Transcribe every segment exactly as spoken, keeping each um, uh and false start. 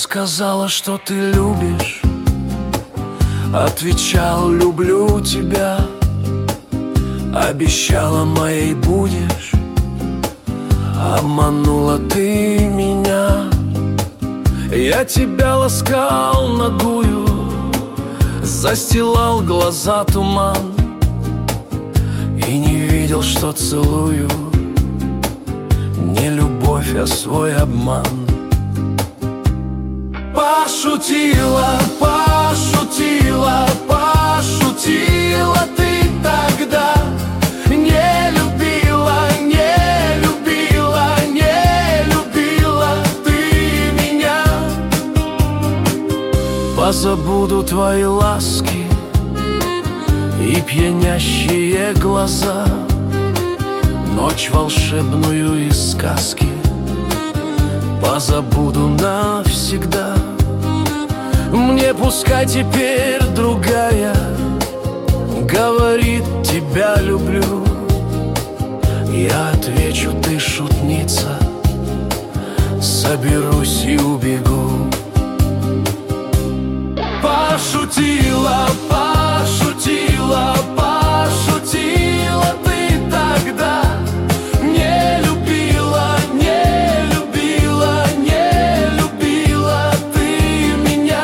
сказала, что ты любишь. Отвечал: люблю тебя. Обещала, моей будешь. Обманула ты меня. Я тебя ласкал нагую, застилал глаза туман, и не видел, что целую не любовь, а свой обман. Пошутила, пошутила, пошутила ты тогда. Не любила, не любила, не любила ты меня. Позабуду твои ласки и пьянящие глаза, ночь волшебную из сказки позабуду навсегда. Мне пускай теперь другая говорит: тебя люблю. Я отвечу: ты шутница. Соберусь и убегу. Пошутила, пошутила, пошутила ты тогда. Не любила, не любила, не любила ты меня.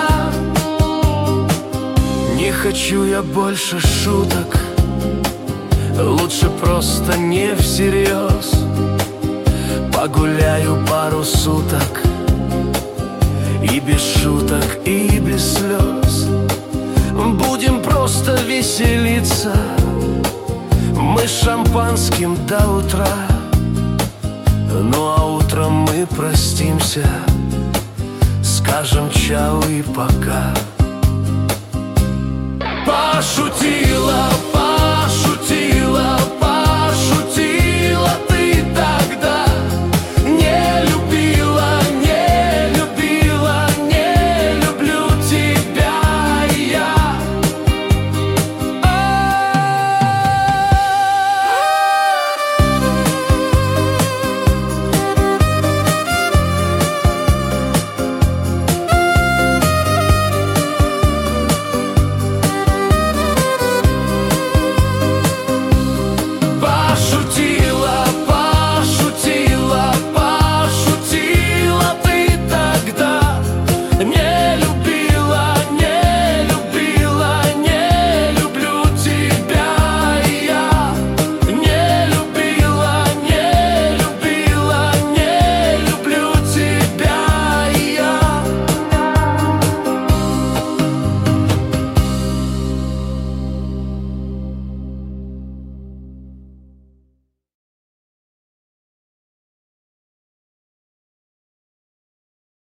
Не хочу я больше шуток, лучше просто не всерьез. Погуляю пару суток и без шуток, и без слез. Будем просто веселиться мы шампанским до утра. Ну а утром мы простимся, скажем чао и пока. Пошутила.